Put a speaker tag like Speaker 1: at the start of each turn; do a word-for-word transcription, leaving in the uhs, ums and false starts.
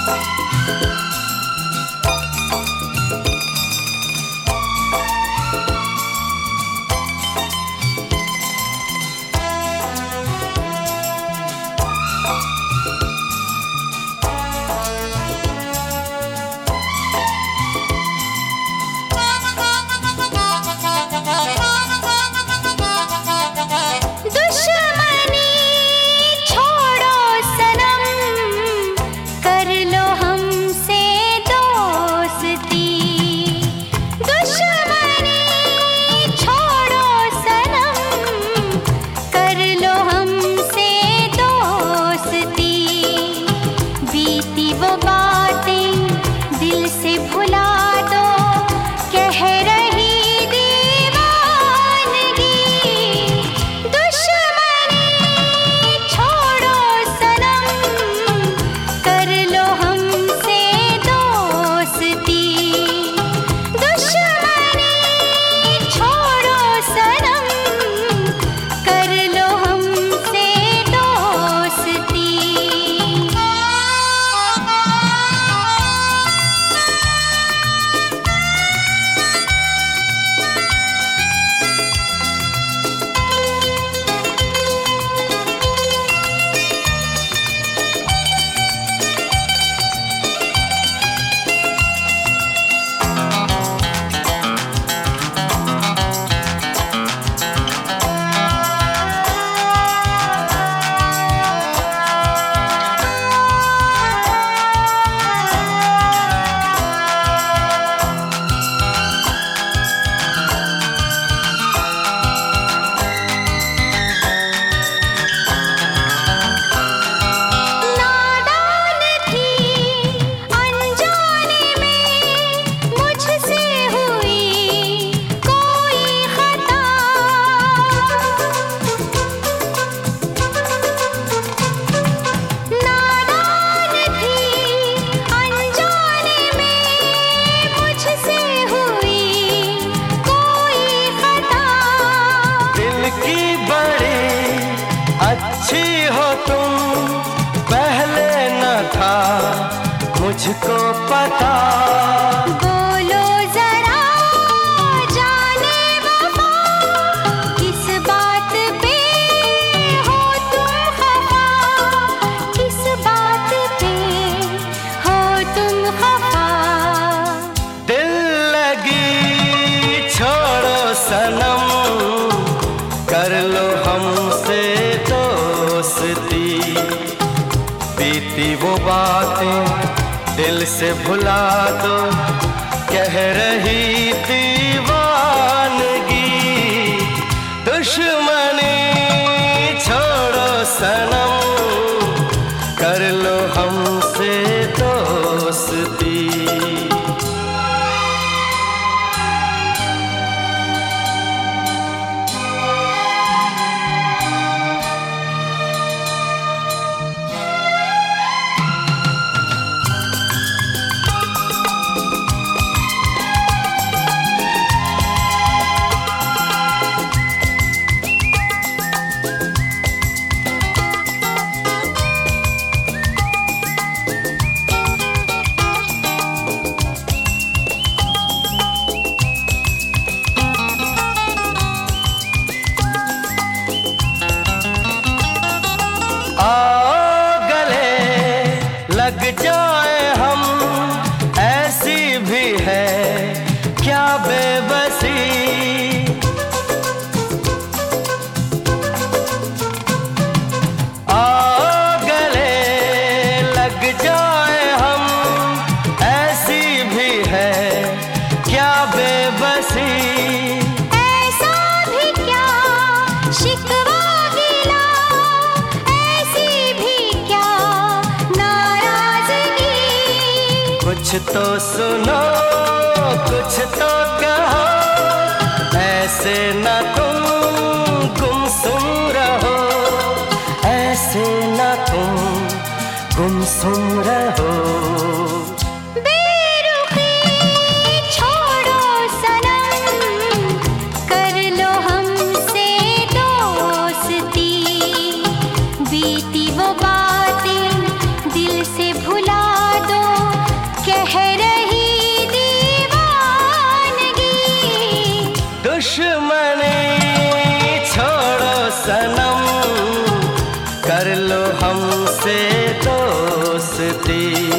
Speaker 1: मुझको पता।
Speaker 2: बोलो जरा जाने वफा, किस बात पे हो तुम खफा, किस बात पे हो तुम खफा।
Speaker 1: दिल लगी छोड़ो सनम, कर लो हमसे दोस्ती। बीती वो बातें दिल से भुला दो, कह रही दीवानगी। दुश्मनी छोड़ो सनम, कर लो हमसे दोस्ती। लग जाए हम, ऐसी भी है क्या बेबसी। आओ गले लग जाए हम, ऐसी भी है क्या बेबसी।
Speaker 2: ऐसा भी क्या शिकवा गिला, ऐसी भी क्या नाराजगी।
Speaker 1: कुछ तो सुनो कुछ तो कहो, ऐसे न तुम गुमसुम रहो, ऐसे न तुम गुमसुम रहो।
Speaker 2: बेरुखी छोड़ो सनम, कर लो हमसे दोस्ती। बीती वो बातें दिल से भुला दो,
Speaker 1: दोस्ती।